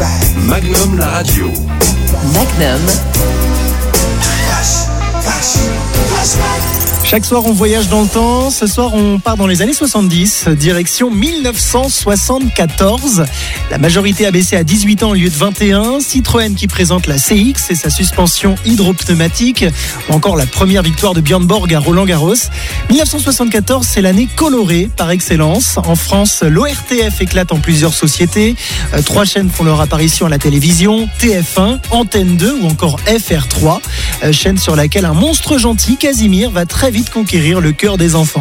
Magnum la radio. Magnum. Chaque soir, on voyage dans le temps. Ce soir, on part dans les années 70, direction 1974. La majorité a baissé à 18 ans au lieu de 21. Citroën qui présente la CX et sa suspension hydropneumatique. Ou encore la première victoire de Björn Borg à Roland-Garros. 1974, c'est l'année colorée par excellence. En France, l'ORTF éclate en plusieurs sociétés. 3 chaînes font leur apparition à la télévision. TF1, Antenne 2 ou encore FR3. Chaîne sur laquelle un monstre gentil, Casimir, va très vite conquérir le cœur des enfants.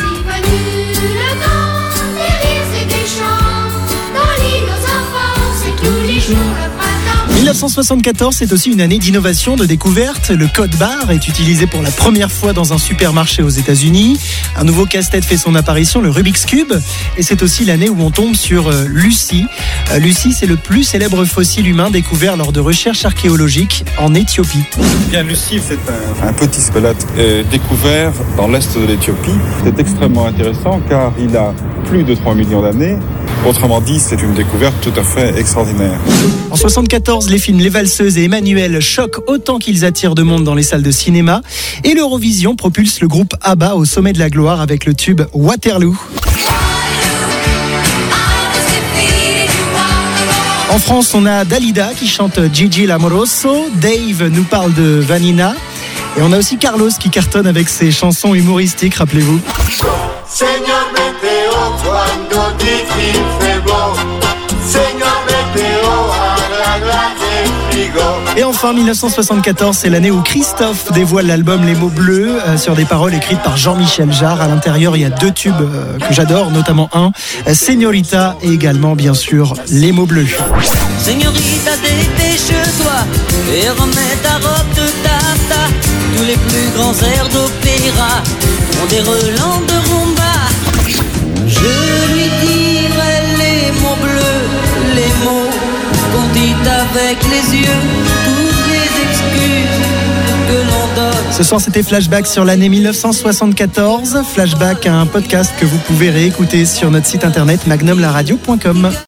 1974, c'est aussi une année d'innovation, de découverte. Le code barre est utilisé pour la première fois dans un supermarché aux États-Unis. Un nouveau casse-tête fait son apparition, le Rubik's Cube. Et c'est aussi l'année où on tombe sur Lucie. Lucie, c'est le plus célèbre fossile humain découvert lors de recherches archéologiques en Éthiopie. Bien, Lucie, c'est un petit squelette découvert dans l'est de l'Éthiopie. C'est extrêmement intéressant car il a plus de 3 millions d'années. Autrement dit, c'est une découverte tout à fait extraordinaire. En 1974, les films Les Valseuses et Emmanuel choquent autant qu'ils attirent de monde dans les salles de cinéma. Et l'Eurovision propulse le groupe ABBA au sommet de la gloire avec le tube Waterloo. En France, on a Dalida qui chante Gigi Lamoroso. Dave nous parle de Vanina. Et on a aussi Carlos qui cartonne avec ses chansons humoristiques, rappelez-vous. Señor Meteo, cuando difícil fue bon. Señor Meteo, arregla el frigo. Et enfin, 1974, c'est l'année où Christophe dévoile l'album Les Mots Bleus sur des paroles écrites par Jean-Michel Jarre. À l'intérieur, il y a 2 tubes que j'adore, notamment un, Señorita, et également, bien sûr, Les Mots Bleus. Señorita, dépêche-toi et remets ta robe de tata. Tous les plus grands airs d'opéra ont des relents de rumba. Je lui dirai les mots bleus, les mots qu'on dit avec les yeux, toutes les excuses que l'on donne. Ce soir, c'était Flashback sur l'année 1974. Flashback, un podcast que vous pouvez réécouter sur notre site internet magnumlaradio.com.